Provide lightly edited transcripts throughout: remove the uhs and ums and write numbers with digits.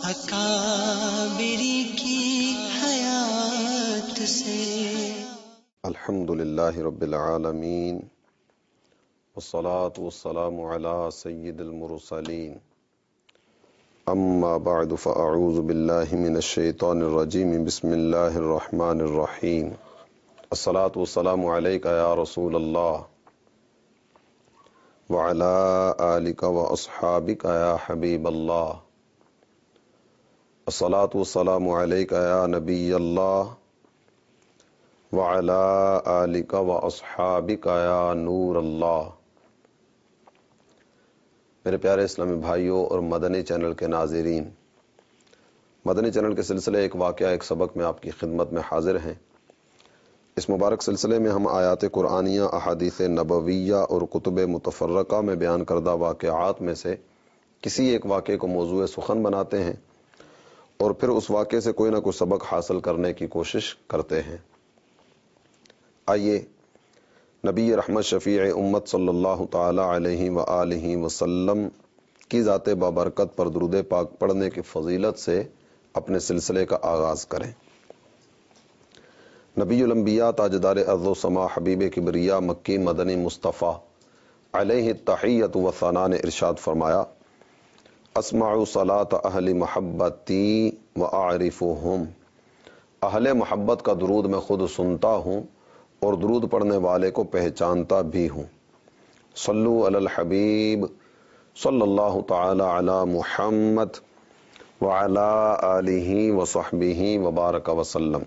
اکابری کی حیات سے۔ الحمدللہ رب العالمین والصلاة والسلام علی سید المرسلین، اما بعد فاعوذ باللہ من الشیطان الرجیم، بسم اللہ الرحمن الرحیم۔ الصلاة والسلام علیک یا رسول اللہ وعلی آلک واصحابک یا حبیب اللہ۔ الصلاة والسلام علیک یا نبی اللہ وعلی آلک واصحابک یا نور اللہ۔ میرے پیارے اسلامی بھائیوں اور مدنی چینل کے ناظرین، مدنی چینل کے سلسلے ایک واقعہ ایک سبق میں آپ کی خدمت میں حاضر ہیں۔ اس مبارک سلسلے میں ہم آیات قرآنیہ، احادیث نبویہ اور کتب متفرقہ میں بیان کردہ واقعات میں سے کسی ایک واقعے کو موضوع سخن بناتے ہیں اور پھر اس واقعے سے کوئی نہ کوئی سبق حاصل کرنے کی کوشش کرتے ہیں۔ آئیے نبی رحمت شفیع امت صلی اللہ تعالی علیہ وآلہ وسلم کی ذات بابرکت پر درود پاک پڑھنے کی فضیلت سے اپنے سلسلے کا آغاز کریں۔ نبی الانبیاء تاجدار ارض و سما حبیب کبریا مکی مدنی مصطفیٰ علیہ التحیۃ و ثنا نے ارشاد فرمایا، اسمع صلاۃ اہل محبتی و اعرفہم، اہل محبت کا درود میں خود سنتا ہوں اور درود پڑھنے والے کو پہچانتا بھی ہوں۔ صلو علی الحبیب صلی اللہ تعالی علی محمد وعلی آلہ وصحبہ وبارک وسلم۔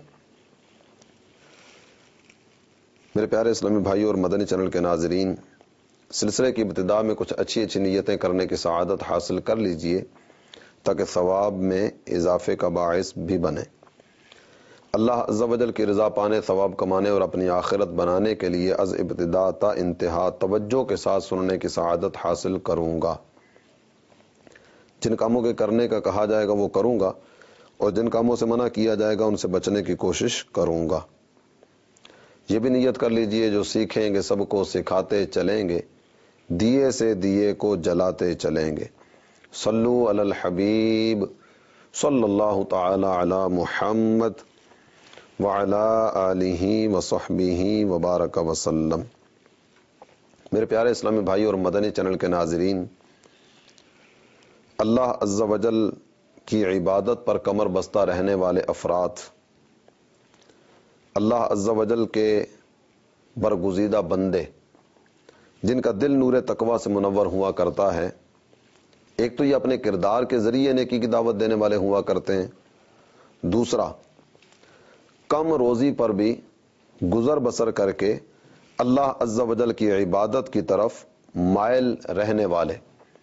میرے پیارے اسلامی بھائیوں اور مدنی چینل کے ناظرین، سلسلے کی ابتدا میں کچھ اچھی نیتیں کرنے کی سعادت حاصل کر لیجئے تاکہ ثواب میں اضافے کا باعث بھی بنے۔ اللہ عز و جل کی رضا پانے، ثواب کمانے اور اپنی آخرت بنانے کے لیے از ابتدا تا انتہا توجہ کے ساتھ سننے کی سعادت حاصل کروں گا۔ جن کاموں کے کرنے کا کہا جائے گا وہ کروں گا اور جن کاموں سے منع کیا جائے گا ان سے بچنے کی کوشش کروں گا۔ یہ بھی نیت کر لیجئے جو سیکھیں گے سب کو سکھاتے چلیں گے، دیے سے دیے کو جلاتے چلیں گے۔ صلو علی الحبیب صلی اللہ تعالی علی محمد وعلی آلہ وصحبہ وبارک وسلم۔ میرے پیارے اسلامی بھائی اور مدنی چینل کے ناظرین، اللہ عز و جل کی عبادت پر کمر بستہ رہنے والے افراد، اللہ عز و جل کے برگزیدہ بندے جن کا دل نور تقوی سے منور ہوا کرتا ہے، ایک تو یہ اپنے کردار کے ذریعے نیکی کی دعوت دینے والے ہوا کرتے ہیں، دوسرا کم روزی پر بھی گزر بسر کر کے اللہ عز و جل کی عبادت کی طرف مائل رہنے والے،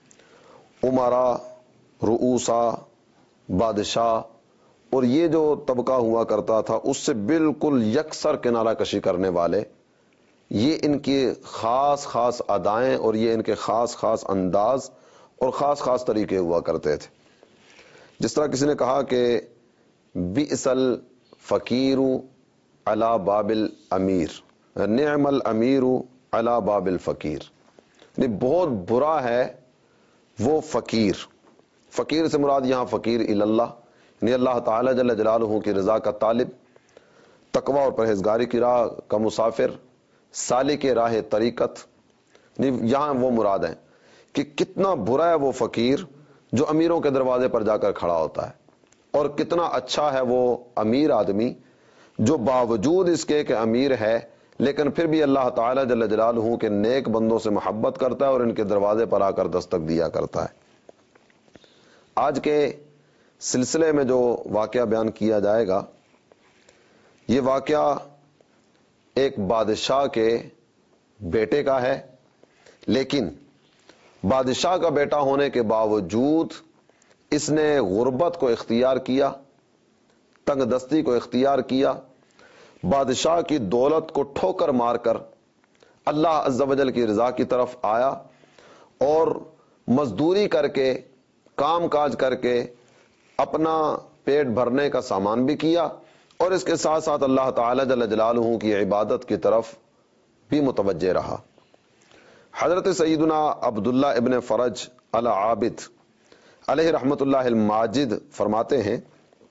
امراء، رؤوسا، بادشاہ اور یہ جو طبقہ ہوا کرتا تھا اس سے بالکل یکسر کنارہ کشی کرنے والے، یہ ان کی خاص خاص ادائیں اور یہ ان کے خاص خاص انداز اور خاص خاص طریقے ہوا کرتے تھے۔ جس طرح کسی نے کہا کہ بئس الفقیر علی باب الامیر، نعم الامیر علی باب الفقیر، یعنی بہت برا ہے وہ فقیر۔ فقیر سے مراد یہاں فقیر اللہ، یعنی اللہ تعالی جل جلالہ کی رضا کا طالب، تقوی اور پرہیزگاری کی راہ کا مسافر، سالک راہ طریقت، یہاں وہ مراد ہے کہ کتنا برا ہے وہ فقیر جو امیروں کے دروازے پر جا کر کھڑا ہوتا ہے، اور کتنا اچھا ہے وہ امیر آدمی جو باوجود اس کے کہ امیر ہے لیکن پھر بھی اللہ تعالی جل جلالہ کے نیک بندوں سے محبت کرتا ہے اور ان کے دروازے پر آ کر دستک دیا کرتا ہے۔ آج کے سلسلے میں جو واقعہ بیان کیا جائے گا، یہ واقعہ ایک بادشاہ کے بیٹے کا ہے، لیکن بادشاہ کا بیٹا ہونے کے باوجود اس نے غربت کو اختیار کیا، تنگ دستی کو اختیار کیا، بادشاہ کی دولت کو ٹھوکر مار کر اللہ عز و جل کی رضا کی طرف آیا اور مزدوری کر کے، کام کاج کر کے اپنا پیٹ بھرنے کا سامان بھی کیا اور اس کے ساتھ ساتھ اللہ تعالی جل جلالہ کی عبادت کی طرف بھی متوجہ رہا۔ حضرت سیدنا عبداللہ ابن فرج العابد علیہ رحمت اللہ الماجد فرماتے ہیں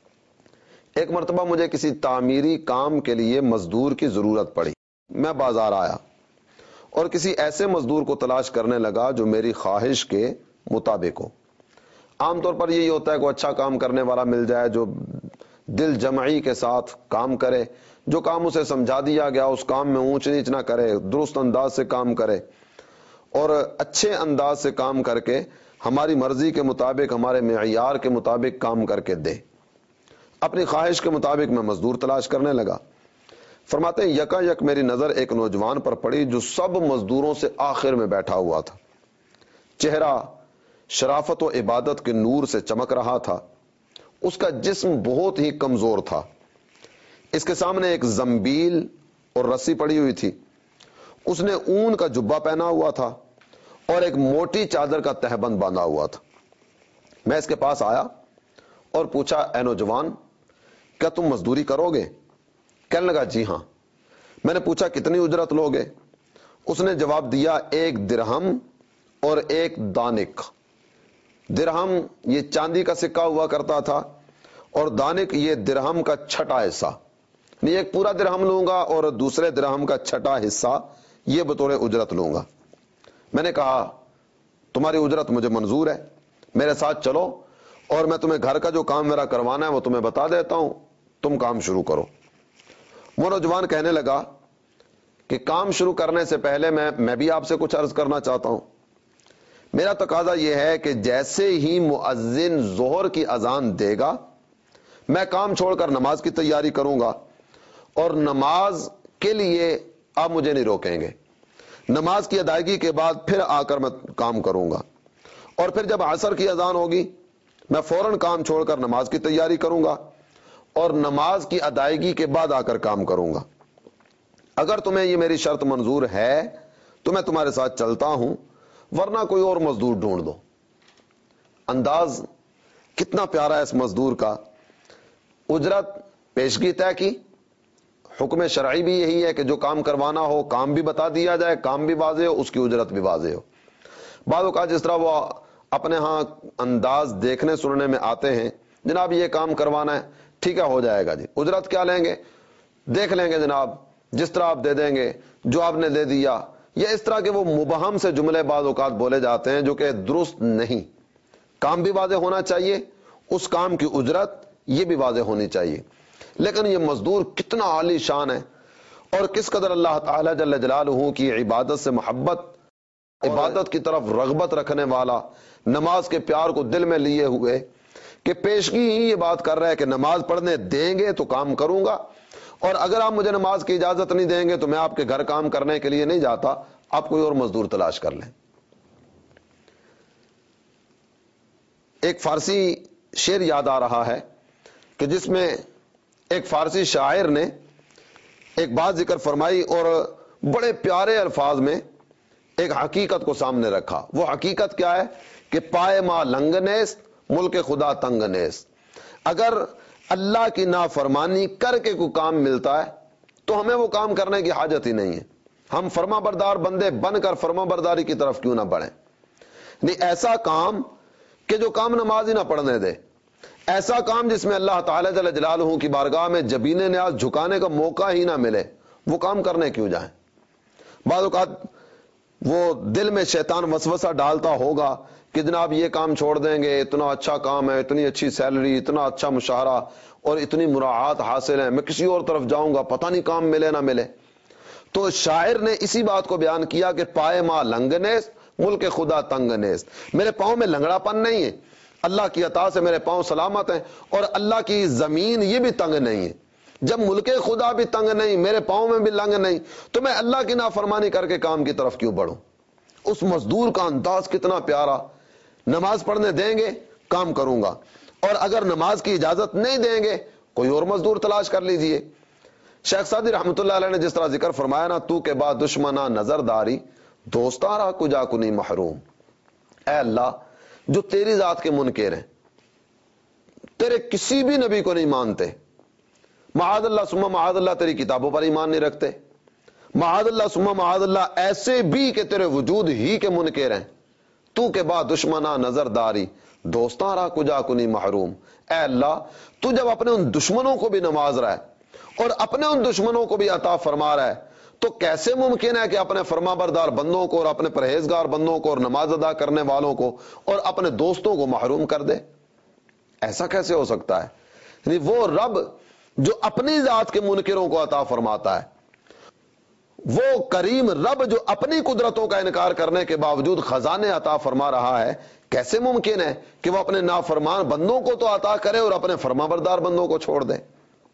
ایک مرتبہ مجھے کسی تعمیری کام کے لیے مزدور کی ضرورت پڑی. میں بازار آیا اور کسی ایسے مزدور کو تلاش کرنے لگا جو میری خواہش کے مطابق ہو. عام طور پر یہی ہوتا ہے کہ اچھا کام کرنے والا مل جائے جو دل جمعی کے ساتھ کام کرے, جو کام اسے سمجھا دیا گیا اس کام میں اونچ نیچ نہ کرے, درست انداز سے کام کرے اور اچھے انداز سے کام کر کے ہماری مرضی کے مطابق, ہمارے معیار کے مطابق کام کر کے دے. اپنی خواہش کے مطابق میں مزدور تلاش کرنے لگا. فرماتے ہیں یکا یک میری نظر ایک نوجوان پر پڑی جو سب مزدوروں سے آخر میں بیٹھا ہوا تھا. چہرہ شرافت و عبادت کے نور سے چمک رہا تھا. اس کا جسم بہت ہی کمزور تھا. اس کے سامنے ایک زنبیل اور رسی پڑی ہوئی تھی. اس نے اون کا جبہ پہنا ہوا تھا اور ایک موٹی چادر کا تہبند باندھا ہوا تھا. میں اس کے پاس آیا اور پوچھا اے نوجوان کیا تم مزدوری کرو گے؟ کہنے لگا جی ہاں. میں نے پوچھا کتنی اجرت لوگے؟ اس نے جواب دیا 1 درہم اور 1 دانک. درہم یہ چاندی کا سکہ ہوا کرتا تھا اور دانک یہ درہم کا چھٹا حصہ. میں ایک پورا درہم لوں گا اور دوسرے درہم کا چھٹا حصہ یہ بطور اجرت لوں گا. میں نے کہا تمہاری اجرت مجھے منظور ہے, میرے ساتھ چلو اور میں تمہیں گھر کا جو کام میرا کروانا ہے وہ تمہیں بتا دیتا ہوں, تم کام شروع کرو. وہ نوجوان کہنے لگا کہ کام شروع کرنے سے پہلے میں بھی آپ سے کچھ عرض کرنا چاہتا ہوں. میرا تقاضا یہ ہے کہ جیسے ہی مؤذن ظہر کی اذان دے گا میں کام چھوڑ کر نماز کی تیاری کروں گا اور نماز کے لیے آپ مجھے نہیں روکیں گے. نماز کی ادائیگی کے بعد پھر آ کر میں کام کروں گا اور پھر جب عصر کی اذان ہوگی میں فوراً کام چھوڑ کر نماز کی تیاری کروں گا اور نماز کی ادائیگی کے بعد آ کر کام کروں گا. اگر تمہیں یہ میری شرط منظور ہے تو میں تمہارے ساتھ چلتا ہوں, ورنہ کوئی اور مزدور ڈھونڈ دو. انداز کتنا پیارا ہے اس مزدور کا. اجرت پیشگی طے کی. حکم شرعی بھی یہی ہے کہ جو کام کروانا ہو کام بھی بتا دیا جائے, کام بھی واضح ہو, اس کی اجرت بھی واضح ہو. بعض اوقات جس طرح وہ اپنے ہاں انداز دیکھنے سننے میں آتے ہیں, جناب یہ کام کروانا ہے, ٹھیک ہے ہو جائے گا جی, اجرت کیا لیں گے دیکھ لیں گے جناب, جس طرح آپ دے دیں گے جو آپ نے دے دیا. یہ اس طرح کے وہ مبہم سے جملے بعض اوقات بولے جاتے ہیں جو کہ درست نہیں. کام بھی واضح ہونا چاہیے, اس کام کی اجرت یہ بھی واضح ہونی چاہیے. لیکن یہ مزدور کتنا عالی شان ہے اور کس قدر اللہ تعالی جل جلالہ کی عبادت سے محبت, عبادت کی طرف رغبت رکھنے والا, نماز کے پیار کو دل میں لیے ہوئے کہ پیشگی ہی یہ بات کر رہا ہے کہ نماز پڑھنے دیں گے تو کام کروں گا, اور اگر آپ مجھے نماز کی اجازت نہیں دیں گے تو میں آپ کے گھر کام کرنے کے لیے نہیں جاتا, آپ کوئی اور مزدور تلاش کر لیں. ایک فارسی شعر یاد آ رہا ہے کہ جس میں ایک فارسی شاعر نے ایک بات ذکر فرمائی اور بڑے پیارے الفاظ میں ایک حقیقت کو سامنے رکھا. وہ حقیقت کیا ہے کہ پائے ماں لنگ نیست ملک خدا تنگ نیست. اگر اللہ کی نافرمانی کر کے کوئی کام ملتا ہے تو ہمیں وہ کام کرنے کی حاجت ہی نہیں ہے. ہم فرما بردار بندے بن کر فرما برداری کی طرف کیوں نہ بڑھیں. نہیں ایسا کام کہ جو کام نماز ہی نہ پڑھنے دے, ایسا کام جس میں اللہ تعالی جل جلالہ کی بارگاہ میں جبین نیاز جھکانے کا موقع ہی نہ ملے, وہ کام کرنے کیوں جائیں. بعض اوقات وہ دل میں شیطان وسوسہ ڈالتا ہوگا کہ جناب یہ کام چھوڑ دیں گے, اتنا اچھا کام ہے, اتنی اچھی سیلری, اتنا اچھا مشاہرہ اور اتنی مراعات حاصل ہے, میں کسی اور طرف جاؤں گا, پتہ نہیں کام ملے نہ ملے. تو شاعر نے اسی بات کو بیان کیا کہ پائے ماں لنگ نیست ملک خدا تنگ نیست. میرے پاؤں میں لنگڑا پن نہیں ہے, اللہ کی عطا سے میرے پاؤں سلامت ہیں, اور اللہ کی زمین یہ بھی تنگ نہیں ہے. جب ملک خدا بھی تنگ نہیں, میرے پاؤں میں بھی لنگ نہیں, تو میں اللہ کی نافرمانی کر کے کام کی طرف کیوں بڑھوں. اس مزدور کا انداز کتنا پیارا. نماز پڑھنے دیں گے کام کروں گا, اور اگر نماز کی اجازت نہیں دیں گے کوئی اور مزدور تلاش کر لیجئے. شیخ سعدی رحمت اللہ علیہ نے جس طرح ذکر فرمایا نا, تو کے بعد دشمنہ نظر داری دوستارا کجا کنی محروم. اے اللہ جو تیری ذات کے منکر ہیں, تیرے کسی بھی نبی کو نہیں مانتے, معاذ اللہ ثم معاذ اللہ تیری کتابوں پر ایمان نہیں رکھتے, معاذ اللہ ثم معاذ اللہ ایسے بھی کہ تیرے وجود ہی کے منکر ہیں, تو کے بعد دشمنہ نظر داری دوستاں را کجا کنی محروم، اے اللہ تو جب اپنے ان دشمنوں کو بھی نواز رہا ہے اور اپنے ان دشمنوں کو بھی عطا فرما رہا ہے، تو کیسے ممکن ہے کہ اپنے فرما بردار بندوں کو اور اپنے پرہیزگار بندوں کو اور نماز ادا کرنے والوں کو اور اپنے دوستوں کو محروم کر دے؟ ایسا کیسے ہو سکتا ہے؟ یعنی وہ رب جو اپنی ذات کے منکروں کو عطا فرماتا ہے، وہ کریم رب جو اپنی قدرتوں کا انکار کرنے کے باوجود خزانے عطا فرما رہا ہے، کیسے ممکن ہے کہ وہ اپنے نافرمان بندوں کو تو عطا کرے اور اپنے فرمانبردار بندوں کو چھوڑ دے؟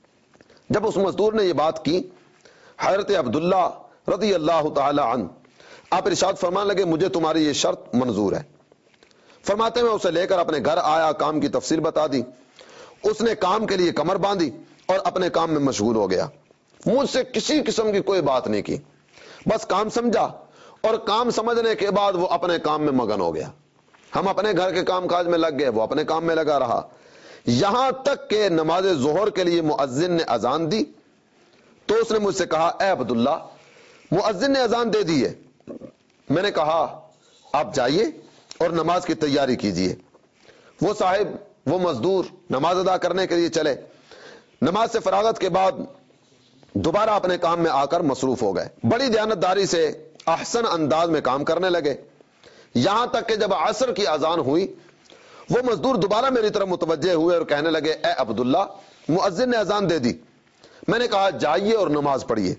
جب اس مزدور نے یہ بات کی، حضرت عبداللہ رضی اللہ تعالی عنہ آپ ارشاد فرمان لگے مجھے تمہاری یہ شرط منظور ہے۔ فرماتے میں اسے لے کر اپنے گھر آیا، کام کی تفصیل بتا دی، اس نے کام کے لیے کمر باندھی اور اپنے کام میں مشغول ہو گیا، مجھ سے کسی قسم کی کوئی بات نہیں کی، بس کام سمجھا اور کام سمجھنے کے بعد وہ اپنے کام میں مگن ہو گیا۔ ہم اپنے گھر کے کام کاج میں لگ گئے، وہ اپنے کام میں لگا رہا، یہاں تک کہ نماز ظہر کے لیے مؤذن نے اذان دی تو اس نے مجھ سے کہا اے عبداللہ مؤذن نے اذان دے دی ہے۔ میں نے کہا آپ جائیے اور نماز کی تیاری کیجیے۔ وہ صاحب وہ مزدور نماز ادا کرنے کے لیے چلے، نماز سے فراغت کے بعد دوبارہ اپنے کام میں آ کر مصروف ہو گئے، بڑی دیانتداری سے احسن انداز میں کام کرنے لگے، یہاں تک کہ جب عصر کی اذان ہوئی وہ مزدور دوبارہ میری طرف متوجہ ہوئے اور کہنے لگے اے عبداللہ مؤذن نے اذان دے دی۔ میں نے کہا جائیے اور نماز پڑھیے۔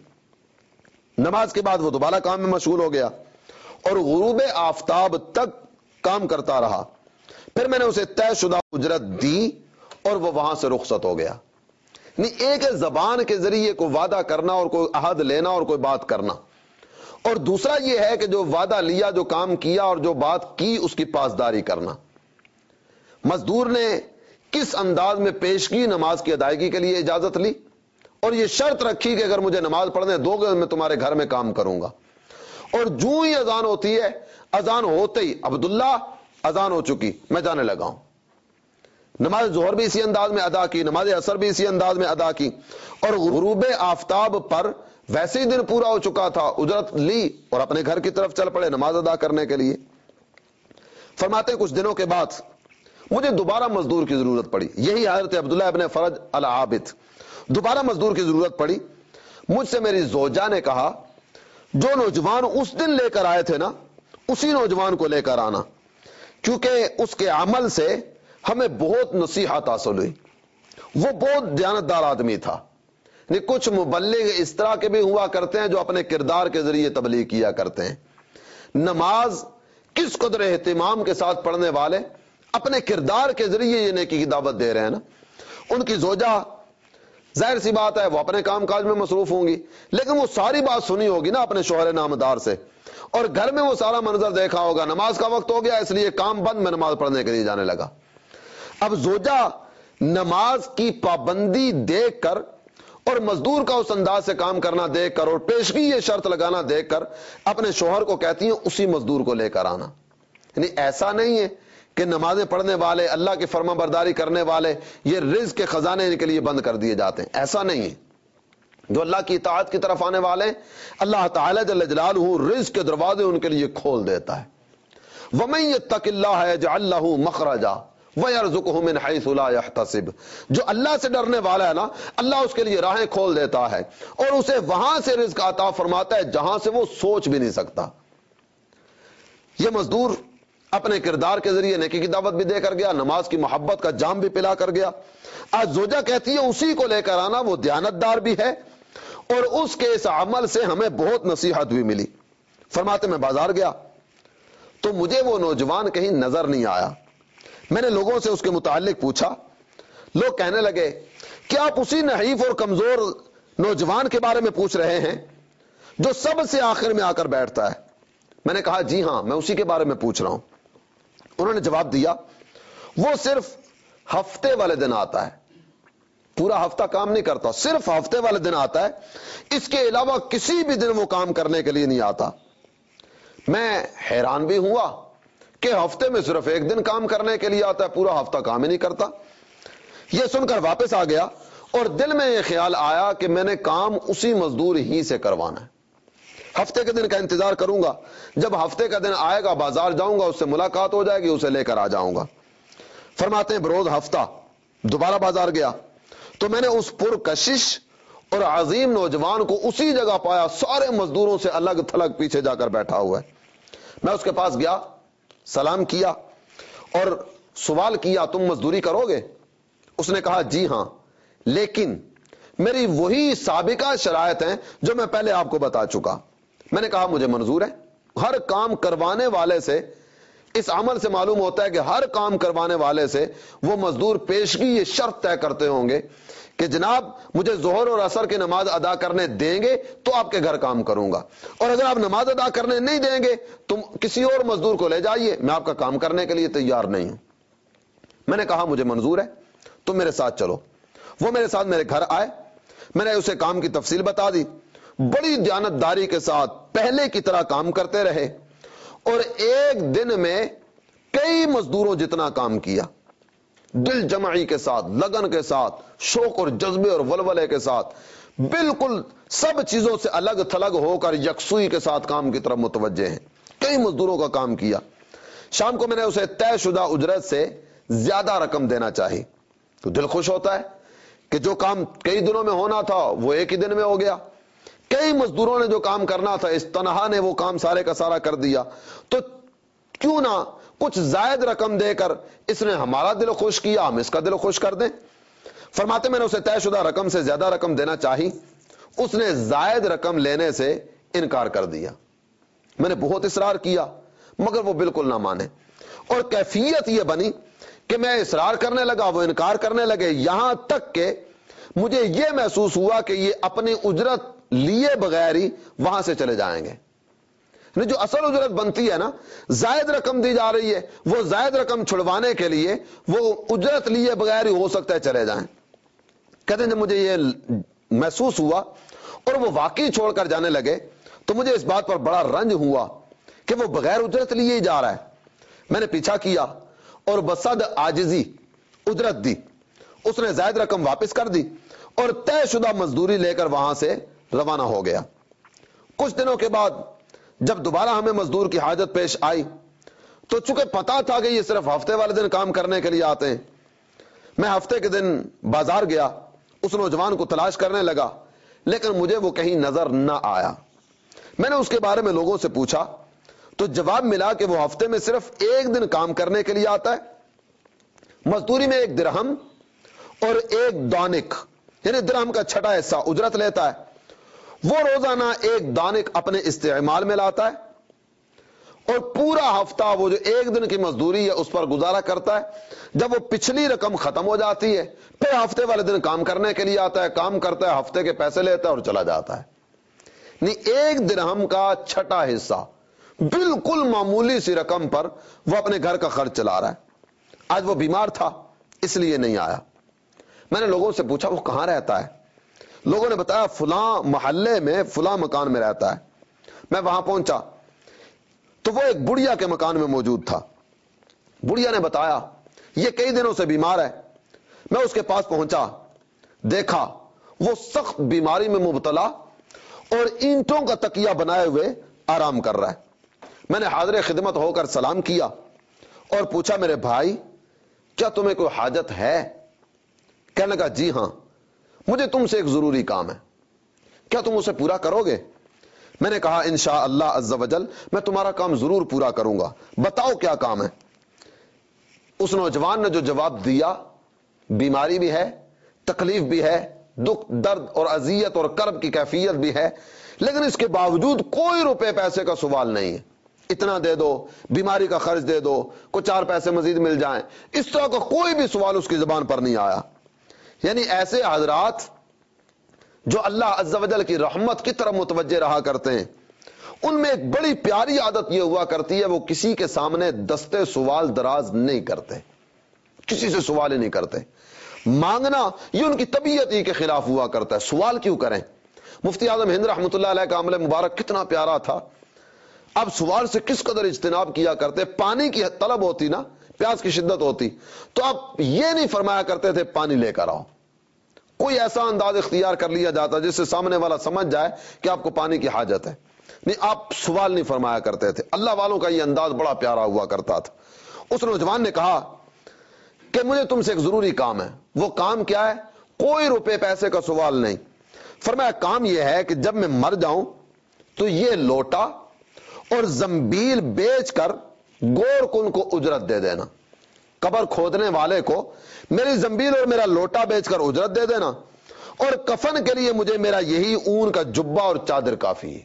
نماز کے بعد وہ دوبارہ کام میں مشغول ہو گیا اور غروب آفتاب تک کام کرتا رہا، پھر میں نے اسے طے شدہ اجرت دی اور وہ وہاں سے رخصت ہو گیا۔ ایک زبان کے ذریعے کوئی وعدہ کرنا اور کوئی عہد لینا اور کوئی بات کرنا، اور دوسرا یہ ہے کہ جو وعدہ لیا، جو کام کیا اور جو بات کی اس کی پاسداری کرنا۔ مزدور نے کس انداز میں پیش کی نماز کی ادائیگی کے لیے اجازت لی اور یہ شرط رکھی کہ اگر مجھے نماز پڑھنے دو گے میں تمہارے گھر میں کام کروں گا، اور جو ہی اذان ہوتی ہے اذان ہوتے ہی عبداللہ اذان ہو چکی میں جانے لگا ہوں۔ نماز ظہر بھی اسی انداز میں ادا کی، نماز عصر بھی اسی انداز میں ادا کی، اور غروب آفتاب پر ویسے ہی دن پورا ہو چکا تھا، اجرت لی اور اپنے گھر کی طرف چل پڑے نماز ادا کرنے کے لیے۔ فرماتے ہیں کچھ دنوں کے بعد مجھے دوبارہ مزدور کی ضرورت پڑی، یہی حضرت عبداللہ ابن فرج العابد، دوبارہ مزدور کی ضرورت پڑی۔ مجھ سے میری زوجہ نے کہا جو نوجوان اس دن لے کر آئے تھے نا اسی نوجوان کو لے کر آنا، کیونکہ اس کے عمل سے ہمیں بہت نصیحت حاصل ہوئی، وہ بہت دیانتدار آدمی تھا۔ کچھ مبلغ اس طرح کے بھی ہوا کرتے ہیں جو اپنے کردار کے ذریعے تبلیغ کیا کرتے ہیں۔ نماز کس قدر اہتمام کے ساتھ پڑھنے والے اپنے کردار کے ذریعے یہ نیکی کی دعوت دے رہے ہیں نا۔ ان کی زوجہ ظاہر سی بات ہے وہ اپنے کام کاج میں مصروف ہوں گی، لیکن وہ ساری بات سنی ہوگی نا اپنے شوہر نامدار سے، اور گھر میں وہ سارا منظر دیکھا ہوگا، نماز کا وقت ہو گیا اس لیے کام بند، میں نماز پڑھنے کے لیے جانے لگا۔ اب زوجہ نماز کی پابندی دیکھ کر اور مزدور کا اس انداز سے کام کرنا دیکھ کر اور پیشگی یہ شرط لگانا دیکھ کر اپنے شوہر کو کہتی ہیں اسی مزدور کو لے کر آنا۔ یعنی ایسا نہیں ہے کہ نمازیں پڑھنے والے اللہ کی فرما برداری کرنے والے یہ رزق کے خزانے ان کے لیے بند کر دیے جاتے ہیں، ایسا نہیں ہے۔ جو اللہ کی اطاعت کی طرف آنے والے اللہ تعالی جل جلالہ رزق کے دروازے ان کے لیے کھول دیتا ہے۔ وَمَن يَتَّقِ اللَّهَ يَجْعَل لَّهُ مَخْرَجًا وَيَرْزُقْهُ مِنْ حَيْثُ لَا يَحْتَسِبُ، جو اللہ سے ڈرنے والا ہے نا اللہ اس کے لیے راہیں کھول دیتا ہے اور اسے وہاں سے رزق عطا فرماتا ہے جہاں سے وہ سوچ بھی نہیں سکتا۔ یہ مزدور اپنے کردار کے ذریعے نیکی کی دعوت بھی دے کر گیا، نماز کی محبت کا جام بھی پلا کر گیا۔ آج زوجہ کہتی ہے اسی کو لے کر آنا، وہ دیانتدار بھی ہے اور اس کے اس عمل سے ہمیں بہت نصیحت بھی ملی۔ فرماتے میں بازار گیا تو مجھے وہ نوجوان کہیں نظر نہیں آیا، میں نے لوگوں سے اس کے متعلق پوچھا، لوگ کہنے لگے کہ آپ اسی نحیف اور کمزور نوجوان کے بارے میں پوچھ رہے ہیں جو سب سے آخر میں آ کر بیٹھتا ہے؟ میں نے کہا جی ہاں میں اسی کے بارے میں پوچھ رہا ہوں۔ انہوں نے جواب دیا وہ صرف ہفتے والے دن آتا ہے، پورا ہفتہ کام نہیں کرتا، صرف ہفتے والے دن آتا ہے، اس کے علاوہ کسی بھی دن وہ کام کرنے کے لیے نہیں آتا۔ میں حیران بھی ہوا کہ ہفتے میں صرف ایک دن کام کرنے کے لیے آتا ہے، پورا ہفتہ کام ہی نہیں کرتا۔ یہ سن کر واپس آ گیا اور دل میں یہ خیال آیا کہ میں نے کام اسی مزدور ہی سے کروانا ہے، ہفتے کے دن کا انتظار کروں گا، جب ہفتے کا دن آئے گا بازار جاؤں گا، اس سے ملاقات ہو جائے گی، اسے لے کر آ جاؤں گا۔ فرماتے ہیں بروز ہفتہ دوبارہ بازار گیا تو میں نے اس پرکشش اور عظیم نوجوان کو اسی جگہ پایا، سارے مزدوروں سے الگ تھلگ پیچھے جا کر بیٹھا ہوا ہے۔ میں اس کے پاس گیا، سلام کیا اور سوال کیا تم مزدوری کرو گے؟ اس نے کہا جی ہاں، لیکن میری وہی سابقہ شرائط ہیں جو میں پہلے آپ کو بتا چکا۔ میں نے کہا مجھے منظور ہے۔ ہر کام کروانے والے سے اس عمل سے معلوم ہوتا ہے کہ ہر کام کروانے والے سے وہ مزدور پیشگی یہ شرط طے کرتے ہوں گے کہ جناب مجھے ظہر اور عصر کی نماز ادا کرنے دیں گے تو آپ کے گھر کام کروں گا، اور اگر آپ نماز ادا کرنے نہیں دیں گے تم کسی اور مزدور کو لے جائیے، میں آپ کا کام کرنے کے لیے تیار نہیں ہوں۔ میں نے کہا مجھے منظور ہے، تم میرے ساتھ چلو۔ وہ میرے ساتھ میرے گھر آئے، میں نے اسے کام کی تفصیل بتا دی، بڑی دیانتداری کے ساتھ پہلے کی طرح کام کرتے رہے اور ایک دن میں کئی مزدوروں جتنا کام کیا، دل جمعی کے ساتھ، لگن کے ساتھ، شوق اور جذبے اور ولولے کے ساتھ، بالکل سب چیزوں سے الگ تھلگ ہو کر یکسوئی کے ساتھ کام کی طرف متوجہ ہیں۔ کئی مزدوروں کا کام کیا۔ شام کو میں نے اسے طے شدہ اجرت سے زیادہ رقم دینا چاہی تو دل خوش ہوتا ہے کہ جو کام کئی دنوں میں ہونا تھا وہ ایک ہی دن میں ہو گیا۔ کئی مزدوروں نے جو کام کرنا تھا اس تنہا نے وہ کام سارے کا سارا کر دیا، تو کیوں نہ کچھ زائد رقم دے کر اس نے ہمارا دل خوش کیا، ہم اس کا دل خوش کر دیں۔ فرماتے میں نے اسے طے شدہ رقم سے زیادہ رقم دینا چاہی، اس نے زائد رقم لینے سے انکار کر دیا۔ میں نے بہت اصرار کیا مگر وہ بالکل نہ مانے، اور کیفیت یہ بنی کہ میں اصرار کرنے لگا، وہ انکار کرنے لگے، یہاں تک کہ مجھے یہ محسوس ہوا کہ یہ اپنی اجرت لیے بغیر ہی وہاں سے چلے جائیں گے۔ جو اصل اجرت بنتی ہے نا، زائد رقم دی جا رہی ہے، وہ زائد رقم چھڑوانے کے لیے وہ اجرت لیے بغیر ہی ہو سکتا ہے چلے جائیں۔ کہتے ہیں جب مجھے یہ محسوس ہوا اور وہ واقعی چھوڑ کر جانے لگے تو مجھے اس بات پر بڑا رنج ہوا کہ وہ بغیر اجرت لیے ہی جا رہا ہے۔ میں نے پیچھا کیا اور بصد عاجزی اجرت دی، اس نے زائد رقم واپس کر دی اور طے شدہ مزدوری لے کر وہاں سے روانہ ہو گیا۔ کچھ دنوں کے بعد جب دوبارہ ہمیں مزدور کی حاجت پیش آئی تو چونکہ پتا تھا کہ یہ صرف ہفتے والے دن کام کرنے کے لیے آتے ہیں، میں ہفتے کے دن بازار گیا، اس نوجوان کو تلاش کرنے لگا لیکن مجھے وہ کہیں نظر نہ آیا۔ میں نے اس کے بارے میں لوگوں سے پوچھا تو جواب ملا کہ وہ ہفتے میں صرف ایک دن کام کرنے کے لیے آتا ہے، مزدوری میں 1 درہم اور 1 دانک یعنی درہم کا چھٹا حصہ اجرت لیتا ہے، وہ روزانہ 1 دانک اپنے استعمال میں لاتا ہے اور پورا ہفتہ وہ جو 1 دن کی مزدوری ہے اس پر گزارا کرتا ہے۔ جب وہ پچھلی رقم ختم ہو جاتی ہے پھر ہفتے والے دن کام کرنے کے لیے آتا ہے، کام کرتا ہے، ہفتے کے پیسے لیتا ہے اور چلا جاتا ہے۔ نہیں، 1 درہم کا چھٹا حصہ بالکل معمولی سی رقم پر وہ اپنے گھر کا خرچ چلا رہا ہے۔ آج وہ بیمار تھا اس لیے نہیں آیا۔ میں نے لوگوں سے پوچھا وہ کہاں رہتا ہے؟ لوگوں نے بتایا فلاں محلے میں فلاں مکان میں رہتا ہے۔ میں وہاں پہنچا تو وہ ایک بڑھیا کے مکان میں موجود تھا۔ بڑھیا نے بتایا یہ کئی دنوں سے بیمار ہے۔ میں اس کے پاس پہنچا، دیکھا وہ سخت بیماری میں مبتلا اور اینٹوں کا تکیہ بنائے ہوئے آرام کر رہا ہے۔ میں نے حاضر خدمت ہو کر سلام کیا اور پوچھا میرے بھائی کیا تمہیں کوئی حاجت ہے؟ کہنے لگا جی ہاں، مجھے تم سے ایک ضروری کام ہے، کیا تم اسے پورا کرو گے؟ میں نے کہا انشاءاللہ عز و جل میں تمہارا کام ضرور پورا کروں گا، بتاؤ کیا کام ہے؟ اس نوجوان نے جو جواب دیا، بیماری بھی ہے، تکلیف بھی ہے، دکھ درد اور اذیت اور کرب کی کیفیت بھی ہے، لیکن اس کے باوجود کوئی روپے پیسے کا سوال نہیں ہے۔ اتنا دے دو، بیماری کا خرچ دے دو، کچھ 4 پیسے مزید مل جائیں، اس طرح کا کوئی بھی سوال اس کی زبان پر نہیں آیا۔ یعنی ایسے حضرات جو اللہ عز و جل کی رحمت کی طرف متوجہ رہا کرتے ہیں، ان میں ایک بڑی پیاری عادت یہ ہوا کرتی ہے وہ کسی کے سامنے دستے سوال دراز نہیں کرتے، کسی سے سوال ہی نہیں کرتے۔ مانگنا یہ ان کی طبیعت ہی کے خلاف ہوا کرتا ہے، سوال کیوں کریں؟ مفتی اعظم ہند رحمۃ اللہ علیہ کا عمل مبارک کتنا پیارا تھا۔ اب سوال سے کس قدر اجتناب کیا کرتے، پانی کی طلب ہوتی نا، پیاس کی شدت ہوتی تو آپ یہ نہیں فرمایا کرتے تھے پانی لے کر آؤ، کوئی ایسا انداز اختیار کر لیا جاتا جس سے سامنے والا سمجھ جائے کہ آپ کو پانی کی حاجت ہے، نہیں آپ سوال نہیں فرمایا کرتے تھے۔ اللہ والوں کا یہ انداز بڑا پیارا ہوا کرتا تھا۔ اس نوجوان نے کہا کہ مجھے تم سے ایک ضروری کام ہے. وہ کام کیا ہے؟ کوئی روپے پیسے کا سوال نہیں. فرمایا کام یہ ہے کہ جب میں مر جاؤں تو یہ لوٹا اور زنبیل بیچ کر گور کن کو اجرت دے دینا. قبر کھودنے والے کو میری زنبیل اور میرا لوٹا بیچ کر اجرت دے دینا, اور کفن کے لیے مجھے میرا یہی اون کا جبہ اور چادر کافی ہے.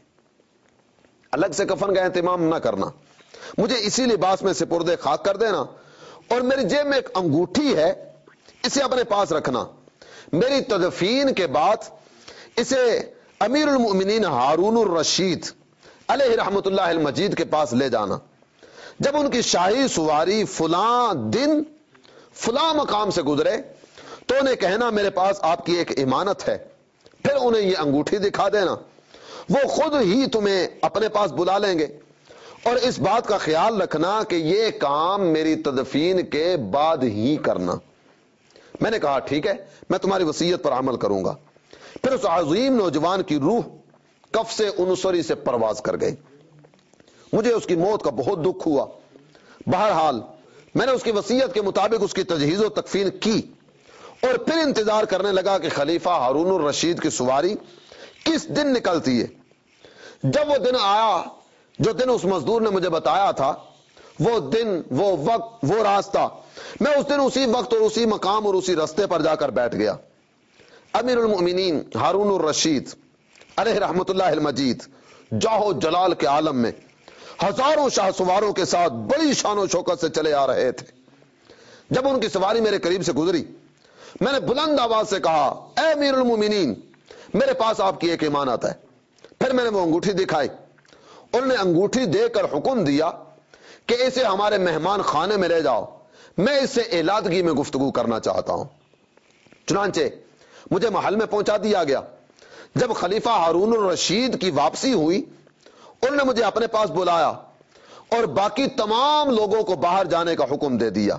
الگ سے کفن کا اہتمام نہ کرنا, مجھے اسی لباس میں سپرد خاک کر دینا, اور میری جیب میں ایک انگوٹھی ہے, اسے اپنے پاس رکھنا. میری تدفین کے بعد اسے امیر المؤمنین ہارون الرشید علیہ رحمت اللہ المجید کے پاس لے جانا. جب ان کی شاہی سواری فلاں دن فلاں مقام سے گزرے تو انہیں کہنا میرے پاس آپ کی ایک امانت ہے. پھر انہیں یہ انگوٹھی دکھا دینا, وہ خود ہی تمہیں اپنے پاس بلا لیں گے. اور اس بات کا خیال رکھنا کہ یہ کام میری تدفین کے بعد ہی کرنا. میں نے کہا ٹھیک ہے, میں تمہاری وصیت پر عمل کروں گا. پھر اس عظیم نوجوان کی روح کف سے انصری سے پرواز کر گئی. مجھے اس کی موت کا بہت دکھ ہوا. بہرحال میں نے اس کی وصیت کے مطابق اس کی تجہیز و تکفین کی, اور پھر انتظار کرنے لگا کہ خلیفہ ہارون الرشید کی سواری کس دن نکلتی ہے. جب وہ دن آیا جو دن اس مزدور نے مجھے بتایا تھا, وہ دن, وہ وقت, وہ راستہ, میں اس دن اسی وقت اور اسی مقام اور اسی راستے پر جا کر بیٹھ گیا. امیر المؤمنین ہارون الرشید علیہ رحمت اللہ المجید جاہ و جلال کے عالم میں ہزاروں شاہ سواروں کے ساتھ بڑی شان و شوکت سے چلے آ رہے تھے. جب ان کی سواری میرے قریب سے گزری, میں نے بلند آواز سے کہا اے امیر المؤمنین, میرے پاس آپ کی ایک امانت ہے. پھر میں نے وہ انگوٹھی دکھائی. انہوں نے انگوٹھی دے کر حکم دیا کہ اسے ہمارے مہمان خانے میں لے جاؤ, میں اس سے علادگی میں گفتگو کرنا چاہتا ہوں. چنانچہ مجھے محل میں پہنچا دیا گیا. جب خلیفہ ہارون الرشید کی واپسی ہوئی, انہوں نے مجھے اپنے پاس بلایا اور باقی تمام لوگوں کو باہر جانے کا حکم دے دیا.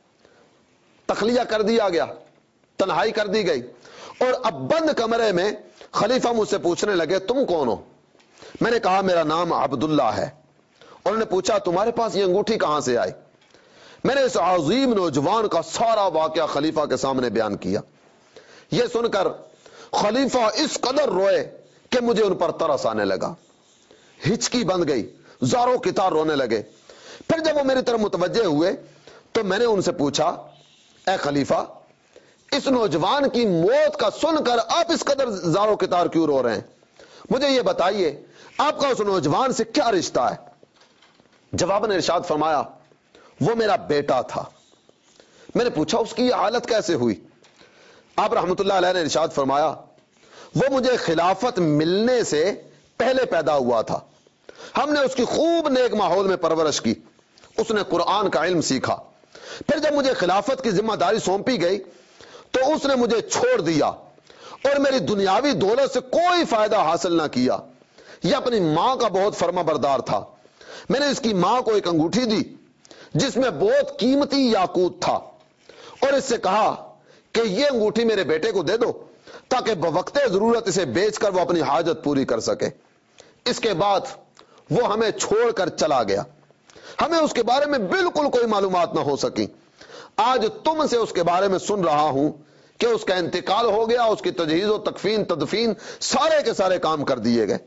تخلیہ کر دیا گیا, تنہائی کر دی گئی, اور اب بند کمرے میں خلیفہ مجھ سے پوچھنے لگے تم کون ہو؟ میں نے کہا میرا نام عبداللہ ہے. انہوں نے پوچھا تمہارے پاس یہ انگوٹھی کہاں سے آئی؟ میں نے اس عظیم نوجوان کا سارا واقعہ خلیفہ کے سامنے بیان کیا. یہ سن کر خلیفہ اس قدر روئے کہ مجھے ان پر ترس آنے لگا. ہچکی بند گئی, زاروں کی طرح رونے لگے. پھر جب وہ میری طرف متوجہ ہوئے تو میں نے ان سے پوچھا اے خلیفہ, اس نوجوان کی موت کا سن کر آپ اس قدر زاروں کی طرح کیوں رو رہے ہیں؟ مجھے یہ بتائیے آپ کا اس نوجوان سے کیا رشتہ ہے؟ جواب نے ارشاد فرمایا وہ میرا بیٹا تھا. میں نے پوچھا اس کی یہ حالت کیسے ہوئی؟ آپ رحمت اللہ علیہ نے ارشاد فرمایا وہ مجھے خلافت ملنے سے پہلے پیدا ہوا تھا. ہم نے اس کی خوب نیک ماحول میں پرورش کی, اس نے قرآن کا علم سیکھا. پھر جب مجھے خلافت کی ذمہ داری سونپی گئی تو اس نے مجھے چھوڑ دیا اور میری دنیاوی دولت سے کوئی فائدہ حاصل نہ کیا. یہ اپنی ماں کا بہت فرما بردار تھا. میں نے اس کی ماں کو ایک انگوٹھی دی جس میں بہت قیمتی یاقوت تھا, اور اس سے کہا کہ یہ انگوٹھی میرے بیٹے کو دے دو تاکہ بوقت ضرورت اسے بیچ کر وہ اپنی حاجت پوری کر سکے. اس کے بعد وہ ہمیں چھوڑ کر چلا گیا. ہمیں اس کے بارے میں بالکل کوئی معلومات نہ ہو سکی. آج تم سے اس کے بارے میں سن رہا ہوں کہ اس کا انتقال ہو گیا, اس کی تجہیز و تکفین تدفین سارے کے سارے کام کر دیے گئے.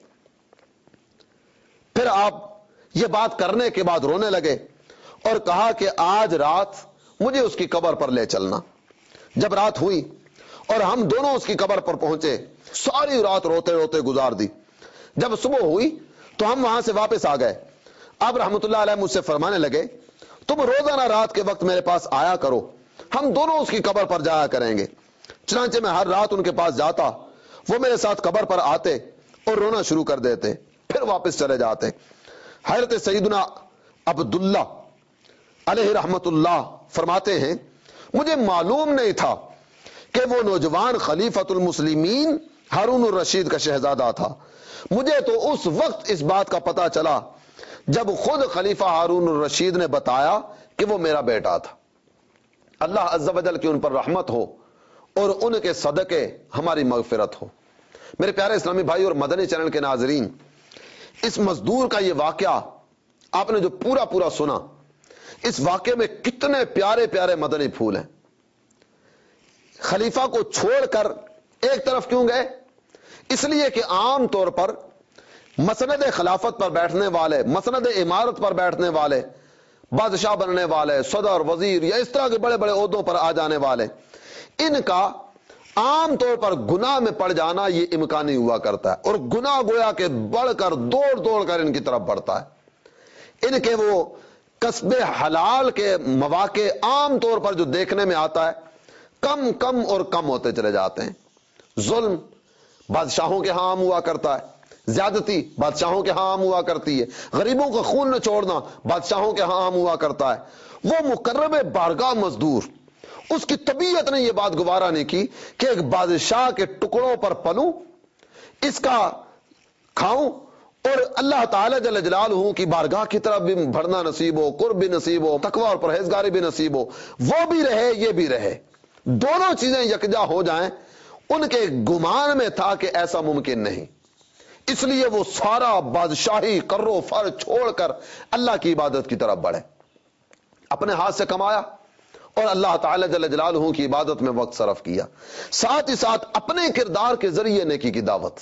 پھر آپ یہ بات کرنے کے بعد رونے لگے اور کہا کہ آج رات مجھے اس کی قبر پر لے چلنا. جب رات ہوئی اور ہم دونوں اس کی قبر پر پہنچے, ساری رات روتے روتے گزار دی. جب صبح ہوئی تو ہم وہاں سے واپس آ گئے. آپ رحمت اللہ علیہ مجھ سے فرمانے لگے تم روزانہ رات کے وقت میرے پاس آیا کرو, ہم دونوں اس کی قبر پر جایا کریں گے. چنانچہ میں ہر رات ان کے پاس جاتا, وہ میرے ساتھ قبر پر آتے اور رونا شروع کر دیتے, پھر واپس چلے جاتے. حضرت سیدنا عبداللہ علیہ رحمت اللہ فرماتے ہیں مجھے معلوم نہیں تھا کہ وہ نوجوان خلیفۃ المسلمین ہارون الرشید کا شہزادہ تھا. مجھے تو اس وقت اس بات کا پتہ چلا جب خود خلیفہ ہارون الرشید نے بتایا کہ وہ میرا بیٹا تھا. اللہ عز و جل کی ان پر رحمت ہو اور ان کے صدقے ہماری مغفرت ہو. میرے پیارے اسلامی بھائی اور مدنی چینل کے ناظرین, اس مزدور کا یہ واقعہ آپ نے جو پورا سنا, اس واقعے میں کتنے پیارے پیارے مدنی پھول ہیں. خلیفہ کو چھوڑ کر ایک طرف کیوں گئے؟ اس لیے کہ عام طور پر مسند خلافت پر بیٹھنے والے، مسند امارت پر بیٹھنے والے، بادشاہ بننے والے، صدر، وزیر یا اس طرح کے بڑے بڑے عہدوں پر آ جانے والے، ان کا عام طور پر گناہ میں پڑ جانا یہ امکانی ہوا کرتا ہے، اور گناہ گویا کہ بڑھ کر دوڑ کر ان کی طرف بڑھتا ہے۔ ان کے وہ کسب حلال کے مواقع عام طور پر جو دیکھنے میں آتا ہے کم اور کم ہوتے چلے جاتے ہیں۔ ظلم بادشاہوں کے ہاں عام ہوا کرتا ہے، زیادتی بادشاہوں کے ہاں عام ہوا کرتی ہے، غریبوں کا خون نہ چھوڑنا بادشاہوں کے ہاں عام ہوا کرتا ہے۔ وہ مقرب بارگاہ مزدور، اس کی طبیعت نے یہ بات گوارا نہیں کی کہ ایک بادشاہ کے ٹکڑوں پر پلوں، اس کا کھاؤں، اور اللہ تعالی جل جلالہ کی بارگاہ کی طرف بھی بڑھنا نصیب ہو، قرب بھی نصیب ہو، تقوی اور پرہیزگاری بھی نصیب ہو، وہ بھی رہے یہ بھی رہے، دونوں چیزیں یکجا ہو جائیں۔ ان کے گمان میں تھا کہ ایسا ممکن نہیں، اس لیے وہ سارا بادشاہی کر و فر چھوڑ کر اللہ کی عبادت کی طرف بڑھے، اپنے ہاتھ سے کمایا اور اللہ تعالی جل جلالہ کی عبادت میں وقت صرف کیا، ساتھ ہی ساتھ اپنے کردار کے ذریعے نیکی کی دعوت۔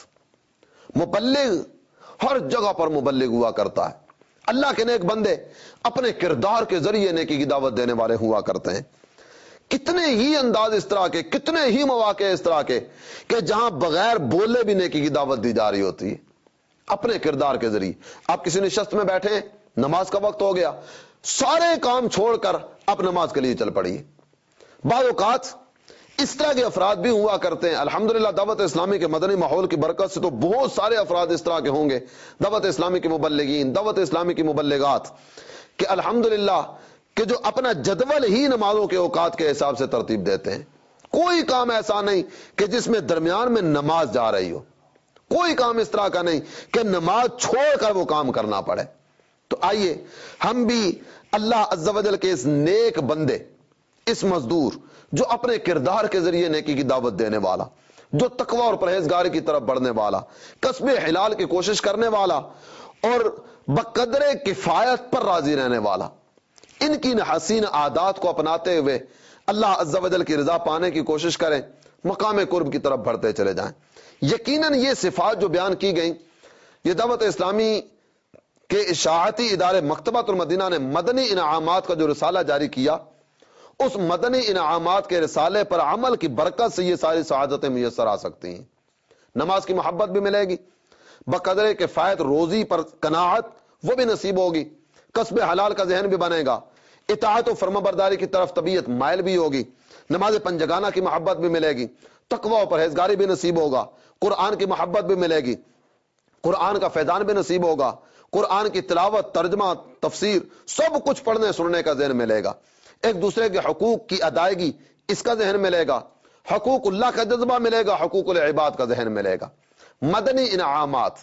مبلغ ہر جگہ پر مبلغ ہوا کرتا ہے، اللہ کے نیک بندے اپنے کردار کے ذریعے نیکی کی دعوت دینے والے ہوا کرتے ہیں۔ کتنے ہی انداز اس طرح کے، کتنے ہی مواقع اس طرح کے کہ جہاں بغیر بولے بھی نیکی کی دعوت دی جا رہی ہوتی ہے اپنے کردار کے ذریعے۔ آپ کسی نشست میں بیٹھے، نماز کا وقت ہو گیا، سارے کام چھوڑ کر آپ نماز کے لیے چل پڑیے۔ بعض اوقات اس طرح کے افراد بھی ہوا کرتے ہیں، الحمدللہ دعوت اسلامی کے مدنی ماحول کی برکت سے تو بہت سارے افراد اس طرح کے ہوں گے، دعوت اسلامی کے مبلغین، دعوت اسلامی کی مبلغات، کہ الحمدللہ کہ جو اپنا جدول ہی نمازوں کے اوقات کے حساب سے ترتیب دیتے ہیں۔ کوئی کام ایسا نہیں کہ جس میں درمیان میں نماز جا رہی ہو، کوئی کام اس طرح کا نہیں کہ نماز چھوڑ کر وہ کام کرنا پڑے۔ تو آئیے ہم بھی اللہ عز و جل کے اس نیک بندے، اس مزدور جو اپنے کردار کے ذریعے نیکی کی دعوت دینے والا، جو تقوی اور پرہیزگاری کی طرف بڑھنے والا، کسب حلال کی کوشش کرنے والا اور بقدر کفایت پر راضی رہنے والا، ان کی حسین عادات کو اپناتے ہوئے اللہ عز و جل کی رضا پانے کی کوشش کریں، مقام قرب کی طرف بڑھتے چلے جائیں۔ یقیناً یہ صفات جو بیان کی گئیں، یہ دعوت اسلامی کے اشاعتی ادارے مکتبۃ المدینہ نے مدنی انعامات کا جو رسالہ جاری کیا، اس مدنی انعامات کے رسالے پر عمل کی برکت سے یہ ساری سعادتیں میسر آ سکتی ہیں۔ نماز کی محبت بھی ملے گی، بقدر کفایت روزی پر قناعت وہ بھی نصیب ہوگی، کسب حلال کا ذہن بھی بنے گا، اطاعت و فرما برداری کی طرف طبیعت مائل بھی ہوگی، نماز پنجگانہ کی محبت بھی ملے گی، تقوی و پرہیزگاری بھی نصیب ہوگا، قرآن کی محبت بھی ملے گی، قرآن کا فیضان بھی نصیب ہوگا، قرآن کی تلاوت، ترجمہ، تفسیر سب کچھ پڑھنے سننے کا ذہن ملے گا، ایک دوسرے کے حقوق کی ادائیگی اس کا ذہن ملے گا، حقوق اللہ کا جذبہ ملے گا، حقوق العباد کا ذہن ملے گا۔ مدنی انعامات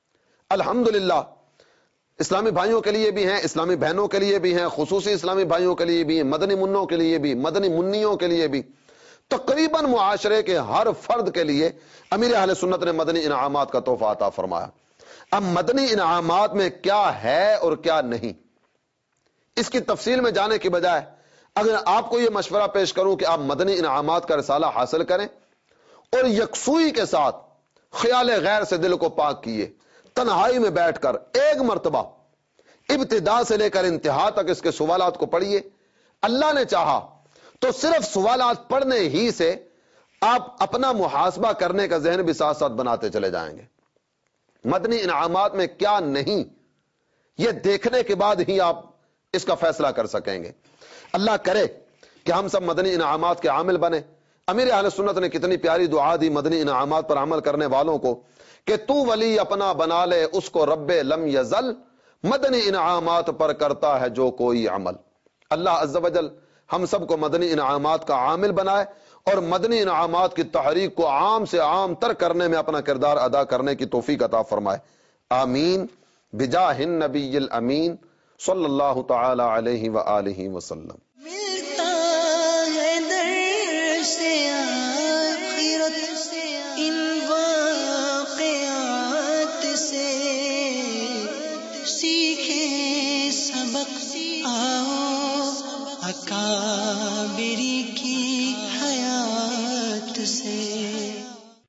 الحمدللہ اسلامی بھائیوں کے لیے بھی ہیں، اسلامی بہنوں کے لیے بھی ہیں، خصوصی اسلامی بھائیوں کے لیے بھی ہیں، مدنی منوں کے لیے بھی، مدنی منیوں کے لیے بھی، تقریباً معاشرے کے ہر فرد کے لیے امیر اہل سنت نے مدنی انعامات کا تحفہ عطا فرمایا۔ اب مدنی انعامات میں کیا ہے اور کیا نہیں، اس کی تفصیل میں جانے کی بجائے اگر آپ کو یہ مشورہ پیش کروں کہ آپ مدنی انعامات کا رسالہ حاصل کریں اور یکسوئی کے ساتھ خیال غیر سے دل کو پاک کیے، تنہائی میں بیٹھ کر ایک مرتبہ ابتدا سے لے کر انتہا تک اس کے سوالات کو پڑھیے، اللہ نے چاہا تو صرف سوالات پڑھنے ہی سے آپ اپنا محاسبہ کرنے کا ذہن بھی ساتھ ساتھ بناتے چلے جائیں گے۔ مدنی انعامات میں کیا نہیں، یہ دیکھنے کے بعد ہی آپ اس کا فیصلہ کر سکیں گے۔ اللہ کرے کہ ہم سب مدنی انعامات کے عامل بنے۔ امیر اہل سنت نے کتنی پیاری دعا دی مدنی انعامات پر عمل کرنے والوں کو کہ تو ولی اپنا بنا لے اس کو رب لم یزل، مدنی انعامات پر کرتا ہے جو کوئی عمل۔ اللہ عز و جل ہم سب کو مدنی انعامات کا عامل بنائے اور مدنی انعامات کی تحریک کو عام سے عام تر کرنے میں اپنا کردار ادا کرنے کی توفیق عطا فرمائے، آمین، بجاہ النبی الامین صلی اللہ تعالی علیہ وآلہ وسلم۔ ملتا ہے در سے آخرت ان واقعات سے، سیکھیں سبق آؤ اکابری کی حیات سے